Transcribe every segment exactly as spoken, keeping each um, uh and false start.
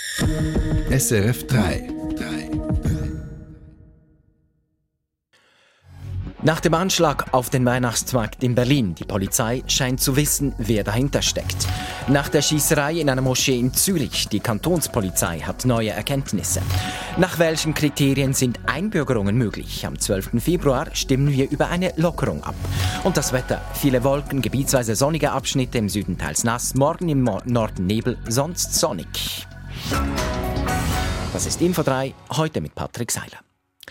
S R F drei. Nach dem Anschlag auf den Weihnachtsmarkt in Berlin, die Polizei scheint zu wissen, wer dahinter steckt. Nach der Schießerei in einer Moschee in Zürich, die Kantonspolizei hat neue Erkenntnisse. Nach welchen Kriterien sind Einbürgerungen möglich? Am zwölften Februar stimmen wir über eine Lockerung ab. Und das Wetter, viele Wolken, gebietsweise sonnige Abschnitte, im Süden teils nass, morgen im Norden Nebel, sonst sonnig. Das ist Info drei, heute mit Patrick Seiler.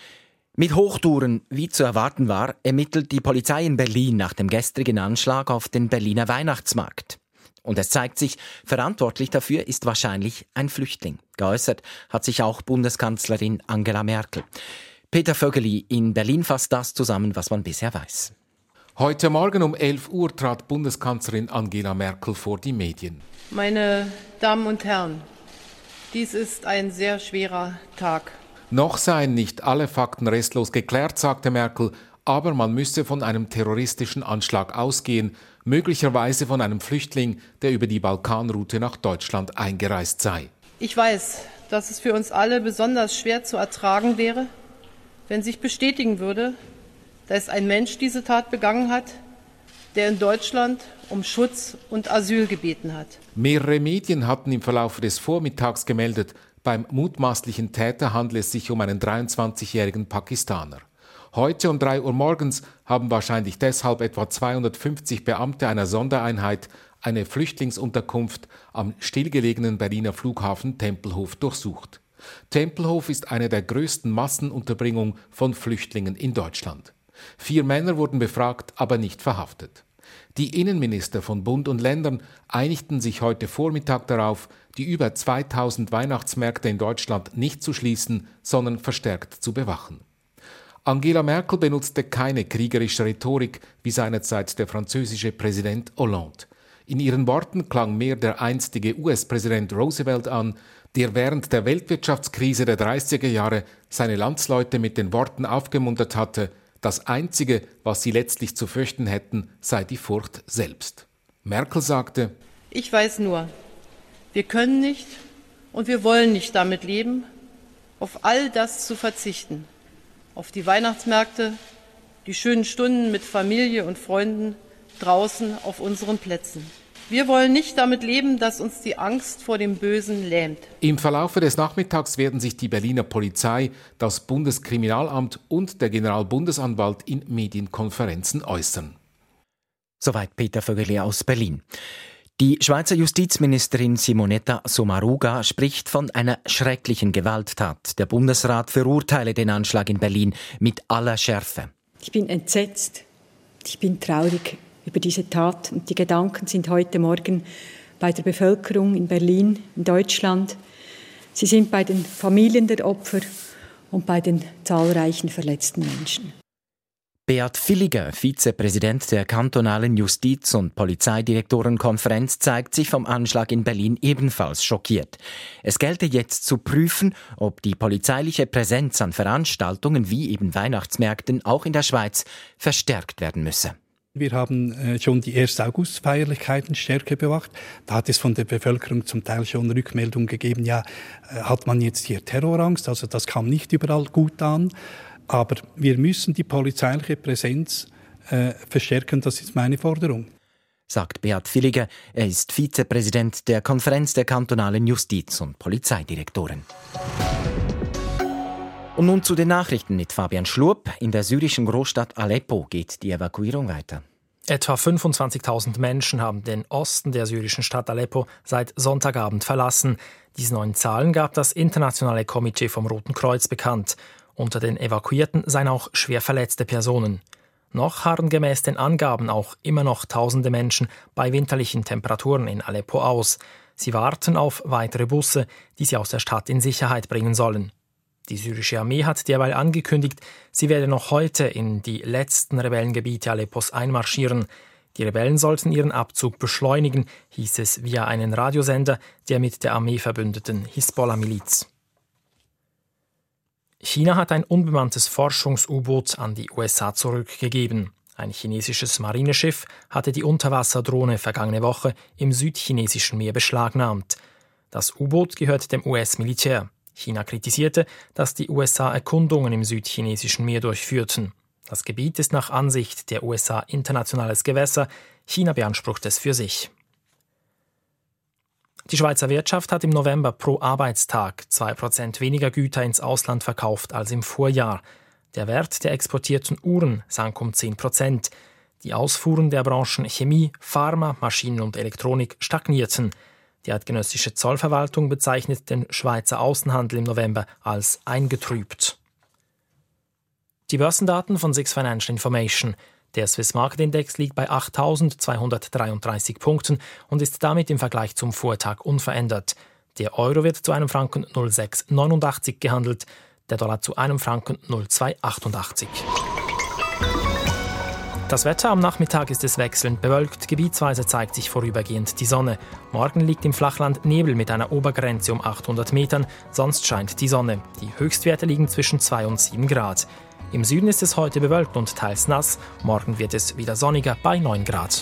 Mit Hochtouren, wie zu erwarten war, ermittelt die Polizei in Berlin nach dem gestrigen Anschlag auf den Berliner Weihnachtsmarkt. Und es zeigt sich, verantwortlich dafür ist wahrscheinlich ein Flüchtling. Geäußert hat sich auch Bundeskanzlerin Angela Merkel. Peter Vögeli in Berlin fasst das zusammen, was man bisher weiß. Heute Morgen um elf Uhr trat Bundeskanzlerin Angela Merkel vor die Medien. Meine Damen und Herren, dies ist ein sehr schwerer Tag. Noch seien nicht alle Fakten restlos geklärt, sagte Merkel, aber man müsse von einem terroristischen Anschlag ausgehen, möglicherweise von einem Flüchtling, der über die Balkanroute nach Deutschland eingereist sei. Ich weiß, dass es für uns alle besonders schwer zu ertragen wäre, wenn sich bestätigen würde, dass ein Mensch diese Tat begangen hat, der in Deutschland um Schutz und Asyl gebeten hat. Mehrere Medien hatten im Verlauf des Vormittags gemeldet, beim mutmaßlichen Täter handelt es sich um einen dreiundzwanzigjährigen Pakistaner. Heute um drei Uhr morgens haben wahrscheinlich deshalb etwa zweihundertfünfzig Beamte einer Sondereinheit eine Flüchtlingsunterkunft am stillgelegenen Berliner Flughafen Tempelhof durchsucht. Tempelhof ist eine der größten Massenunterbringungen von Flüchtlingen in Deutschland. Vier Männer wurden befragt, aber nicht verhaftet. Die Innenminister von Bund und Ländern einigten sich heute Vormittag darauf, die über zweitausend Weihnachtsmärkte in Deutschland nicht zu schließen, sondern verstärkt zu bewachen. Angela Merkel benutzte keine kriegerische Rhetorik wie seinerzeit der französische Präsident Hollande. In ihren Worten klang mehr der einstige U S-Präsident Roosevelt an, der während der Weltwirtschaftskrise der dreißiger Jahre seine Landsleute mit den Worten aufgemuntert hatte: Das Einzige, was sie letztlich zu fürchten hätten, sei die Furcht selbst. Merkel sagte: Ich weiß nur, wir können nicht und wir wollen nicht damit leben, auf all das zu verzichten. Auf die Weihnachtsmärkte, die schönen Stunden mit Familie und Freunden draußen auf unseren Plätzen. Wir wollen nicht damit leben, dass uns die Angst vor dem Bösen lähmt. Im Verlaufe des Nachmittags werden sich die Berliner Polizei, das Bundeskriminalamt und der Generalbundesanwalt in Medienkonferenzen äußern. Soweit Peter Vögeli aus Berlin. Die Schweizer Justizministerin Simonetta Sommaruga spricht von einer schrecklichen Gewalttat. Der Bundesrat verurteile den Anschlag in Berlin mit aller Schärfe. Ich bin entsetzt, ich bin traurig über diese Tat und die Gedanken sind heute Morgen bei der Bevölkerung in Berlin, in Deutschland. Sie sind bei den Familien der Opfer und bei den zahlreichen verletzten Menschen. Beat Villiger, Vizepräsident der kantonalen Justiz- und Polizeidirektorenkonferenz, zeigt sich vom Anschlag in Berlin ebenfalls schockiert. Es gelte jetzt zu prüfen, ob die polizeiliche Präsenz an Veranstaltungen wie eben Weihnachtsmärkten auch in der Schweiz verstärkt werden müsse. Wir haben schon die ersten Augustfeierlichkeiten stärker bewacht. Da hat es von der Bevölkerung zum Teil schon Rückmeldungen gegeben, ja, hat man jetzt hier Terrorangst? Also das kam nicht überall gut an. Aber wir müssen die polizeiliche Präsenz äh, verstärken, das ist meine Forderung. Sagt Beat Villiger, er ist Vizepräsident der Konferenz der kantonalen Justiz- und Polizeidirektoren. Und nun zu den Nachrichten mit Fabian Schlupp. In der syrischen Großstadt Aleppo geht die Evakuierung weiter. Etwa fünfundzwanzigtausend Menschen haben den Osten der syrischen Stadt Aleppo seit Sonntagabend verlassen. Diese neuen Zahlen gab das internationale Komitee vom Roten Kreuz bekannt. Unter den Evakuierten seien auch schwer verletzte Personen. Noch harren gemäß den Angaben auch immer noch tausende Menschen bei winterlichen Temperaturen in Aleppo aus. Sie warten auf weitere Busse, die sie aus der Stadt in Sicherheit bringen sollen. Die syrische Armee hat derweil angekündigt, sie werde noch heute in die letzten Rebellengebiete Aleppos einmarschieren. Die Rebellen sollten ihren Abzug beschleunigen, hieß es via einen Radiosender der mit der Armee verbündeten Hisbollah-Miliz. China hat ein unbemanntes Forschungs-U-Boot an die U S A zurückgegeben. Ein chinesisches Marineschiff hatte die Unterwasserdrohne vergangene Woche im südchinesischen Meer beschlagnahmt. Das U-Boot gehört dem U S-Militär. China kritisierte, dass die U S A Erkundungen im südchinesischen Meer durchführten. Das Gebiet ist nach Ansicht der U S A internationales Gewässer. China beansprucht es für sich. Die Schweizer Wirtschaft hat im November pro Arbeitstag zwei Prozent weniger Güter ins Ausland verkauft als im Vorjahr. Der Wert der exportierten Uhren sank um zehn Prozent. Die Ausfuhren der Branchen Chemie, Pharma, Maschinen und Elektronik stagnierten. Die eidgenössische Zollverwaltung bezeichnet den Schweizer Außenhandel im November als eingetrübt. Die Börsendaten von Six Financial Information. Der Swiss Market Index liegt bei achttausendzweihundertdreiunddreißig Punkten und ist damit im Vergleich zum Vortag unverändert. Der Euro wird zu einem Franken null Komma sechs neunundachtzig gehandelt, der Dollar zu einem Franken null Komma zwei achtundachtzig. Das Wetter am Nachmittag ist es wechselnd bewölkt, gebietsweise zeigt sich vorübergehend die Sonne. Morgen liegt im Flachland Nebel mit einer Obergrenze um achthundert Metern, sonst scheint die Sonne. Die Höchstwerte liegen zwischen zwei und sieben Grad. Im Süden ist es heute bewölkt und teils nass. Morgen wird es wieder sonniger bei neun Grad.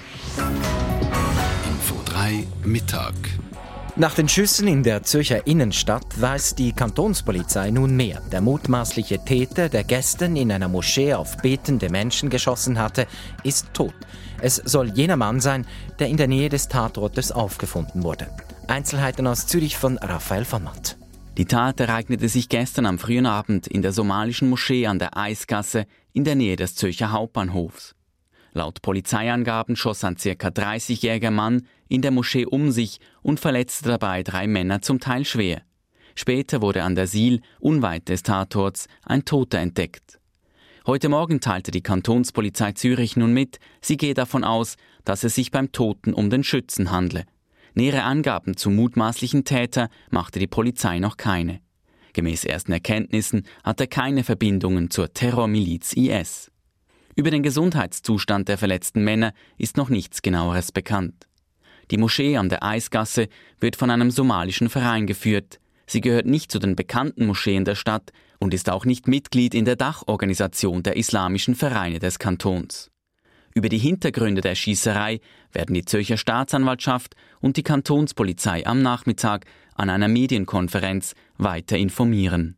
Info drei Mittag. Nach den Schüssen in der Zürcher Innenstadt weiß die Kantonspolizei nun mehr. Der mutmaßliche Täter, der gestern in einer Moschee auf betende Menschen geschossen hatte, ist tot. Es soll jener Mann sein, der in der Nähe des Tatortes aufgefunden wurde. Einzelheiten aus Zürich von Raphael von Matt. Die Tat ereignete sich gestern am frühen Abend in der somalischen Moschee an der Eisgasse in der Nähe des Zürcher Hauptbahnhofs. Laut Polizeiangaben schoss ein ca. dreißigjähriger Mann in der Moschee um sich und verletzte dabei drei Männer zum Teil schwer. Später wurde an der Sihl, unweit des Tatorts, ein Toter entdeckt. Heute Morgen teilte die Kantonspolizei Zürich nun mit, sie gehe davon aus, dass es sich beim Toten um den Schützen handle. Nähere Angaben zum mutmaßlichen Täter machte die Polizei noch keine. Gemäß ersten Erkenntnissen hat er keine Verbindungen zur Terrormiliz I S. Über den Gesundheitszustand der verletzten Männer ist noch nichts Genaueres bekannt. Die Moschee an der Eisgasse wird von einem somalischen Verein geführt. Sie gehört nicht zu den bekannten Moscheen der Stadt und ist auch nicht Mitglied in der Dachorganisation der islamischen Vereine des Kantons. Über die Hintergründe der Schießerei werden die Zürcher Staatsanwaltschaft und die Kantonspolizei am Nachmittag an einer Medienkonferenz weiter informieren.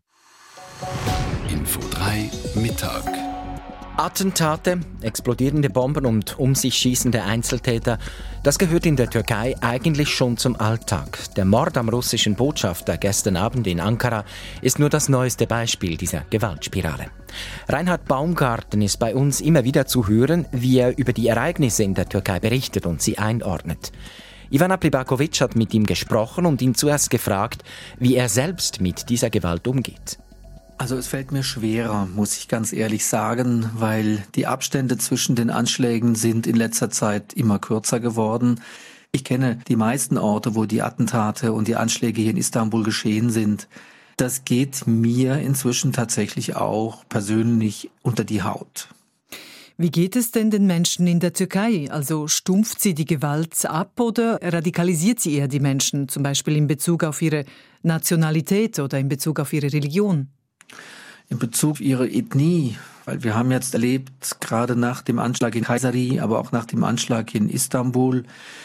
Info drei Mittag. Attentate, explodierende Bomben und um sich schießende Einzeltäter, das gehört in der Türkei eigentlich schon zum Alltag. Der Mord am russischen Botschafter gestern Abend in Ankara ist nur das neueste Beispiel dieser Gewaltspirale. Reinhard Baumgarten ist bei uns immer wieder zu hören, wie er über die Ereignisse in der Türkei berichtet und sie einordnet. Ivana Plibakovic hat mit ihm gesprochen und ihn zuerst gefragt, wie er selbst mit dieser Gewalt umgeht. Also es fällt mir schwerer, muss ich ganz ehrlich sagen, weil die Abstände zwischen den Anschlägen sind in letzter Zeit immer kürzer geworden. Ich kenne die meisten Orte, wo die Attentate und die Anschläge hier in Istanbul geschehen sind. Das geht mir inzwischen tatsächlich auch persönlich unter die Haut. Wie geht es denn den Menschen in der Türkei? Also stumpft sie die Gewalt ab oder radikalisiert sie eher die Menschen, zum Beispiel in Bezug auf ihre Nationalität oder in Bezug auf ihre Religion? In Bezug auf ihre Ethnie, weil wir haben jetzt erlebt, gerade nach dem Anschlag in Kayseri, aber auch nach dem Anschlag in Istanbul,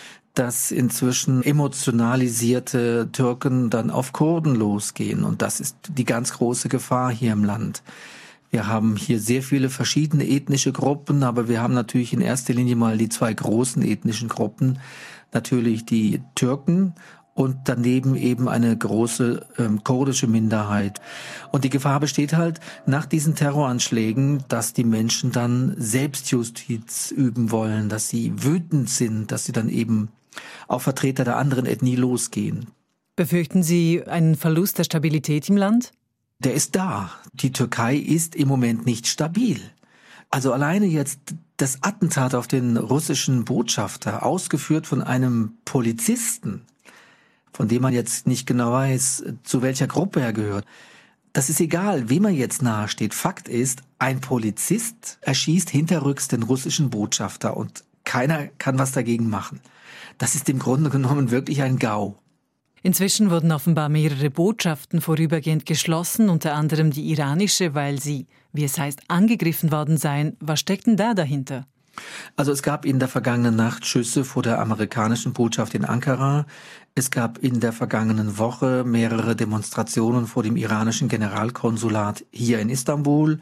dass inzwischen emotionalisierte Türken dann auf Kurden losgehen. Und das ist die ganz große Gefahr hier im Land. Wir haben hier sehr viele verschiedene ethnische Gruppen, aber wir haben natürlich in erster Linie mal die zwei großen ethnischen Gruppen. Natürlich die Türken und daneben eben eine große ähm, kurdische Minderheit. Und die Gefahr besteht halt nach diesen Terroranschlägen, dass die Menschen dann Selbstjustiz üben wollen, dass sie wütend sind, dass sie dann eben auf Vertreter der anderen Ethnie losgehen. Befürchten Sie einen Verlust der Stabilität im Land? Der ist da. Die Türkei ist im Moment nicht stabil. Also alleine jetzt das Attentat auf den russischen Botschafter, ausgeführt von einem Polizisten, von dem man jetzt nicht genau weiß, zu welcher Gruppe er gehört. Das ist egal, wem er jetzt nahesteht. Fakt ist, ein Polizist erschießt hinterrücks den russischen Botschafter und keiner kann was dagegen machen. Das ist im Grunde genommen wirklich ein GAU. Inzwischen wurden offenbar mehrere Botschaften vorübergehend geschlossen, unter anderem die iranische, weil sie, wie es heißt, angegriffen worden seien. Was steckt denn da dahinter? Also es gab in der vergangenen Nacht Schüsse vor der amerikanischen Botschaft in Ankara. Es gab in der vergangenen Woche mehrere Demonstrationen vor dem iranischen Generalkonsulat hier in Istanbul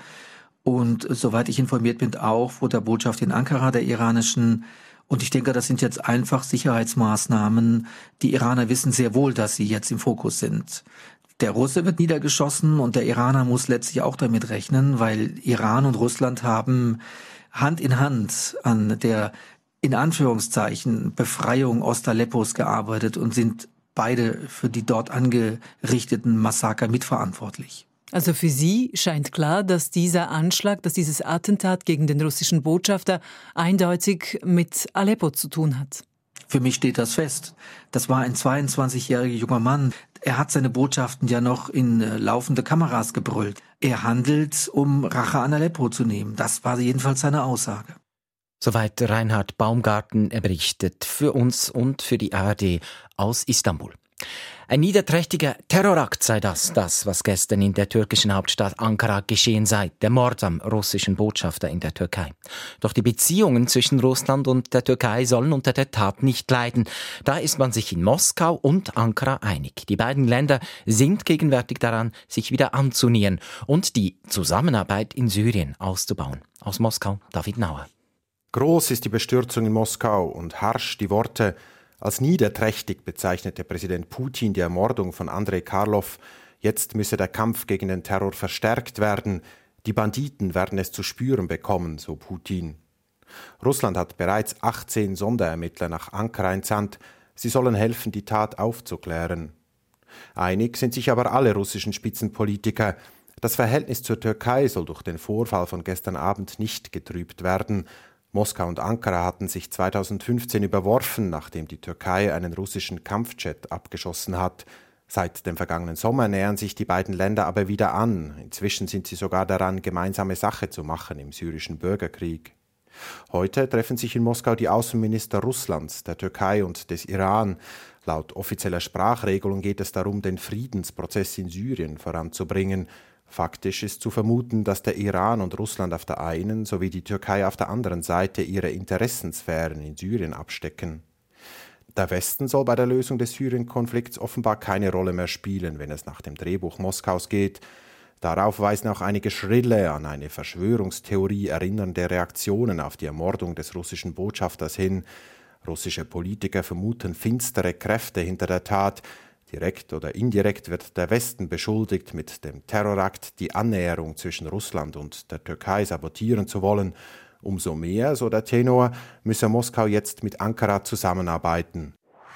und soweit ich informiert bin auch vor der Botschaft in Ankara der iranischen. Und ich denke, das sind jetzt einfach Sicherheitsmaßnahmen. Die Iraner wissen sehr wohl, dass sie jetzt im Fokus sind. Der Russe wird niedergeschossen und der Iraner muss letztlich auch damit rechnen, weil Iran und Russland haben Hand in Hand an der in Anführungszeichen Befreiung Ostaleppos gearbeitet und sind beide für die dort angerichteten Massaker mitverantwortlich. Also für Sie scheint klar, dass dieser Anschlag, dass dieses Attentat gegen den russischen Botschafter eindeutig mit Aleppo zu tun hat. Für mich steht das fest. Das war ein zweiundzwanzigjähriger junger Mann. Er hat seine Botschaften ja noch in laufende Kameras gebrüllt. Er handelt, um Rache an Aleppo zu nehmen. Das war jedenfalls seine Aussage. Soweit Reinhard Baumgarten, er berichtet für uns und für die A R D aus Istanbul. Ein niederträchtiger Terrorakt sei das, das, was gestern in der türkischen Hauptstadt Ankara geschehen sei, der Mord am russischen Botschafter in der Türkei. Doch die Beziehungen zwischen Russland und der Türkei sollen unter der Tat nicht leiden. Da ist man sich in Moskau und Ankara einig. Die beiden Länder sind gegenwärtig daran, sich wieder anzunähern und die Zusammenarbeit in Syrien auszubauen. Aus Moskau, David Nauer. Groß ist die Bestürzung in Moskau und harsch die Worte. Als niederträchtig bezeichnete Präsident Putin die Ermordung von Andrei Karlov. Jetzt müsse der Kampf gegen den Terror verstärkt werden. Die Banditen werden es zu spüren bekommen, so Putin. Russland hat bereits achtzehn Sonderermittler nach Ankara entsandt. Sie sollen helfen, die Tat aufzuklären. Einig sind sich aber alle russischen Spitzenpolitiker. Das Verhältnis zur Türkei soll durch den Vorfall von gestern Abend nicht getrübt werden. Moskau und Ankara hatten sich zweitausendfünfzehn überworfen, nachdem die Türkei einen russischen Kampfjet abgeschossen hat. Seit dem vergangenen Sommer nähern sich die beiden Länder aber wieder an. Inzwischen sind sie sogar daran, gemeinsame Sache zu machen im syrischen Bürgerkrieg. Heute treffen sich in Moskau die Außenminister Russlands, der Türkei und des Iran. Laut offizieller Sprachregelung geht es darum, den Friedensprozess in Syrien voranzubringen. Faktisch ist zu vermuten, dass der Iran und Russland auf der einen sowie die Türkei auf der anderen Seite ihre Interessensphären in Syrien abstecken. Der Westen soll bei der Lösung des Syrien-Konflikts offenbar keine Rolle mehr spielen, wenn es nach dem Drehbuch Moskaus geht. Darauf weisen auch einige schrille, an eine Verschwörungstheorie erinnernde Reaktionen auf die Ermordung des russischen Botschafters hin. Russische Politiker vermuten finstere Kräfte hinter der Tat. Direkt oder indirekt wird der Westen beschuldigt, mit dem Terrorakt die Annäherung zwischen Russland und der Türkei sabotieren zu wollen. Umso mehr, so der Tenor, müsse Moskau jetzt mit Ankara zusammenarbeiten.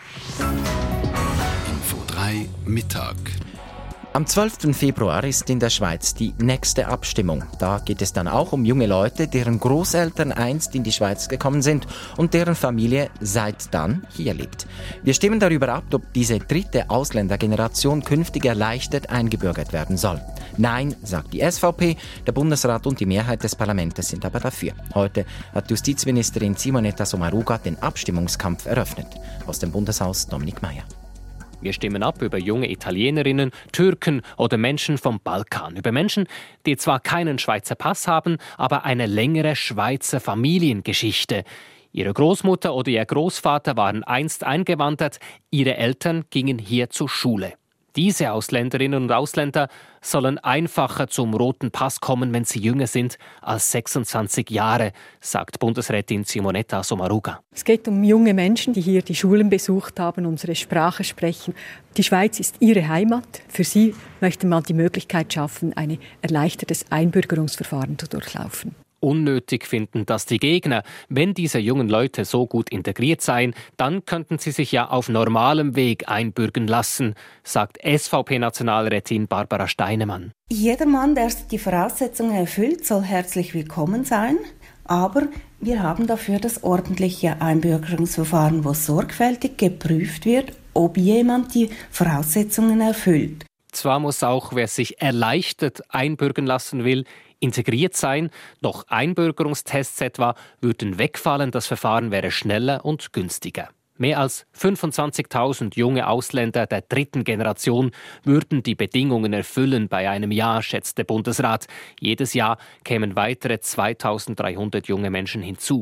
Info drei Mittag. Am zwölften Februar ist in der Schweiz die nächste Abstimmung. Da geht es dann auch um junge Leute, deren Großeltern einst in die Schweiz gekommen sind und deren Familie seit dann hier lebt. Wir stimmen darüber ab, ob diese dritte Ausländergeneration künftig erleichtert eingebürgert werden soll. Nein, sagt die S V P, der Bundesrat und die Mehrheit des Parlaments sind aber dafür. Heute hat Justizministerin Simonetta Sommaruga den Abstimmungskampf eröffnet. Aus dem Bundeshaus Dominik Meier. Wir stimmen ab über junge Italienerinnen, Türken oder Menschen vom Balkan. Über Menschen, die zwar keinen Schweizer Pass haben, aber eine längere Schweizer Familiengeschichte. Ihre Großmutter oder ihr Großvater waren einst eingewandert, ihre Eltern gingen hier zur Schule. Diese Ausländerinnen und Ausländer sollen einfacher zum roten Pass kommen, wenn sie jünger sind als sechsundzwanzig Jahre, sagt Bundesrätin Simonetta Sommaruga. Es geht um junge Menschen, die hier die Schulen besucht haben, unsere Sprache sprechen. Die Schweiz ist ihre Heimat. Für sie möchte man die Möglichkeit schaffen, ein erleichtertes Einbürgerungsverfahren zu durchlaufen. Unnötig finden das die Gegner. Wenn diese jungen Leute so gut integriert seien, dann könnten sie sich ja auf normalem Weg einbürgern lassen, sagt S V P-Nationalrätin Barbara Steinemann. Jedermann, der die Voraussetzungen erfüllt, soll herzlich willkommen sein. Aber wir haben dafür das ordentliche Einbürgerungsverfahren, wo sorgfältig geprüft wird, ob jemand die Voraussetzungen erfüllt. Zwar muss auch, wer sich erleichtert einbürgern lassen will, integriert sein, doch Einbürgerungstests etwa würden wegfallen, das Verfahren wäre schneller und günstiger. Mehr als fünfundzwanzigtausend junge Ausländer der dritten Generation würden die Bedingungen erfüllen bei einem Jahr, schätzt der Bundesrat. Jedes Jahr kämen weitere zweitausenddreihundert junge Menschen hinzu.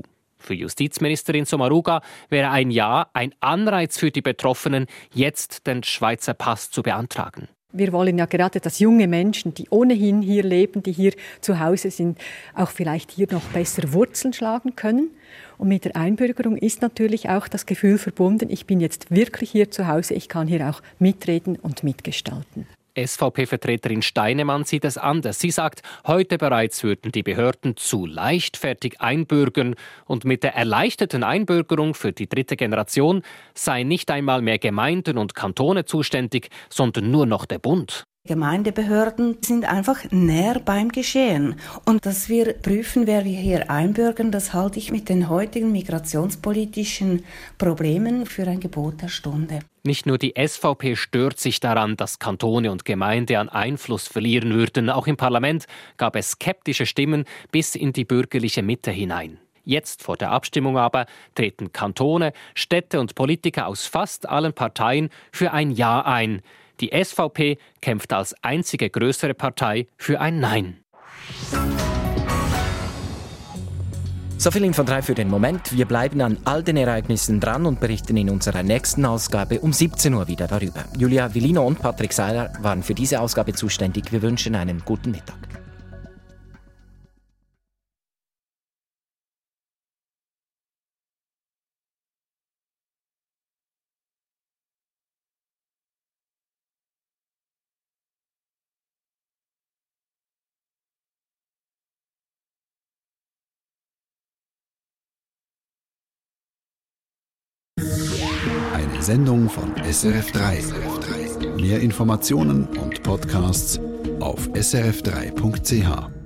Für Justizministerin Sommaruga wäre ein Ja ein Anreiz für die Betroffenen, jetzt den Schweizer Pass zu beantragen. Wir wollen ja gerade, dass junge Menschen, die ohnehin hier leben, die hier zu Hause sind, auch vielleicht hier noch besser Wurzeln schlagen können. Und mit der Einbürgerung ist natürlich auch das Gefühl verbunden, ich bin jetzt wirklich hier zu Hause, ich kann hier auch mitreden und mitgestalten. S V P-Vertreterin Steinemann sieht es anders. Sie sagt, heute bereits würden die Behörden zu leichtfertig einbürgern und mit der erleichterten Einbürgerung für die dritte Generation seien nicht einmal mehr Gemeinden und Kantone zuständig, sondern nur noch der Bund. Gemeindebehörden sind einfach näher beim Geschehen. Und dass wir prüfen, wer wir hier einbürgern, das halte ich mit den heutigen migrationspolitischen Problemen für ein Gebot der Stunde. Nicht nur die S V P stört sich daran, dass Kantone und Gemeinde an Einfluss verlieren würden. Auch im Parlament gab es skeptische Stimmen bis in die bürgerliche Mitte hinein. Jetzt vor der Abstimmung aber treten Kantone, Städte und Politiker aus fast allen Parteien für ein Ja ein. Die S V P kämpft als einzige größere Partei für ein Nein. So viel Info drei für den Moment. Wir bleiben an all den Ereignissen dran und berichten in unserer nächsten Ausgabe um siebzehn Uhr wieder darüber. Julia Villino und Patrick Seiler waren für diese Ausgabe zuständig. Wir wünschen einen guten Mittag. Eine Sendung von S R F drei. Mehr Informationen und Podcasts auf s r f drei punkt c h.